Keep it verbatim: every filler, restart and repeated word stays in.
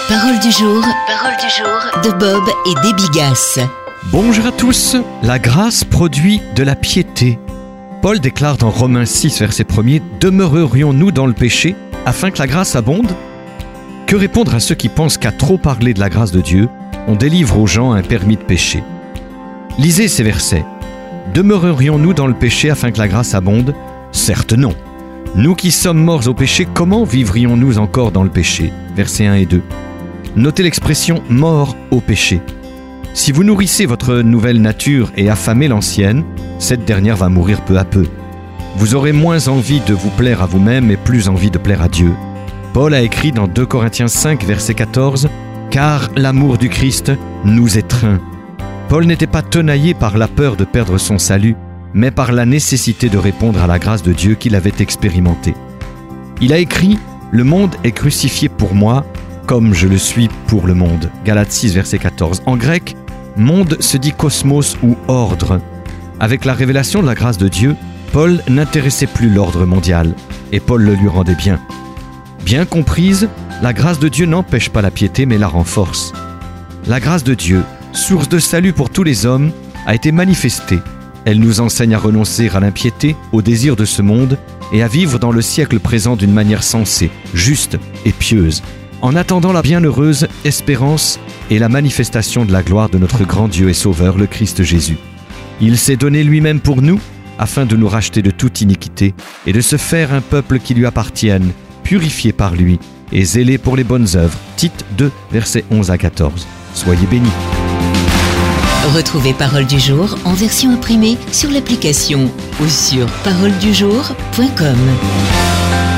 Parole du jour, parole du jour de Bob et Debbie Gass. Bonjour à tous. La grâce produit de la piété. Paul déclare dans Romains six, verset premier, « Demeurerions-nous dans le péché afin que la grâce abonde ?» Que répondre à ceux qui pensent qu'à trop parler de la grâce de Dieu, on délivre aux gens un permis de péché? Lisez ces versets. « Demeurerions-nous dans le péché afin que la grâce abonde ?» Certes non. Nous qui sommes morts au péché, comment vivrions-nous encore dans le péché? Versets un et deux. Notez l'expression « mort au péché ». Si vous nourrissez votre nouvelle nature et affamez l'ancienne, cette dernière va mourir peu à peu. Vous aurez moins envie de vous plaire à vous-même et plus envie de plaire à Dieu. Paul a écrit dans deux Corinthiens cinq, verset quatorze, « Car l'amour du Christ nous étreint ». Paul n'était pas tenaillé par la peur de perdre son salut, mais par la nécessité de répondre à la grâce de Dieu qu'il avait expérimentée. Il a écrit « Le monde est crucifié pour moi, comme je le suis pour le monde ». Galates six, verset quatorze. En grec, monde se dit cosmos ou ordre. Avec la révélation de la grâce de Dieu, Paul n'intéressait plus l'ordre mondial, et Paul le lui rendait bien. Bien comprise, la grâce de Dieu n'empêche pas la piété, mais la renforce. La grâce de Dieu, source de salut pour tous les hommes, a été manifestée. Elle nous enseigne à renoncer à l'impiété, au désir de ce monde, et à vivre dans le siècle présent d'une manière sensée, juste et pieuse, en attendant la bienheureuse espérance et la manifestation de la gloire de notre grand Dieu et Sauveur, le Christ Jésus. Il s'est donné lui-même pour nous, afin de nous racheter de toute iniquité et de se faire un peuple qui lui appartienne, purifié par lui et zélé pour les bonnes œuvres. Tite deux, versets onze à quatorze. Soyez bénis. Retrouvez Parole du jour en version imprimée sur l'application ou sur parole du jour point com.